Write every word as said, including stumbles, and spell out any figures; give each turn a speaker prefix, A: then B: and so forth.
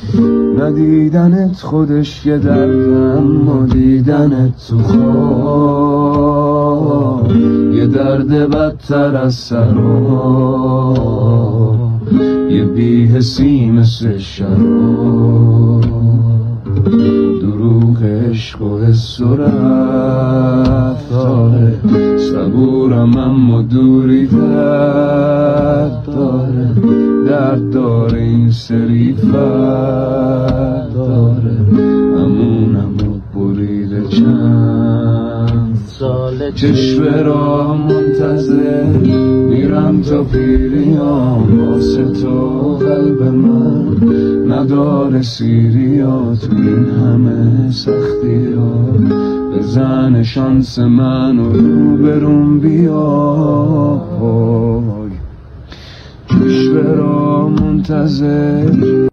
A: ندیدنت خودش یه دردم و دیدنت تو خواب یه درد بدتر از سراب، یه بی‌حسی مثل شراب. دروغ عشق و حس و رفتاره، صبورم اما دوری درد داره. درد داره این سری فرد داره، همونم رو بریده چند ساله. چشم راه منتظر میرم تا پیریام، واسه تو قلب من نداره سیری ها. تو این همه سختی ها بزن شانس من و رو برون بیا. چشم راه منتظر